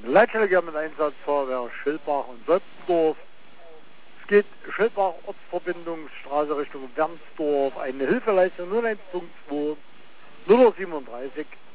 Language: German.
Leitstelle mit Einsatz Feuerwehr Schildbach und Söpfendorf. Es geht Schildbach Ortsverbindungsstraße Richtung Wermsdorf. Eine Hilfeleistung 0152 037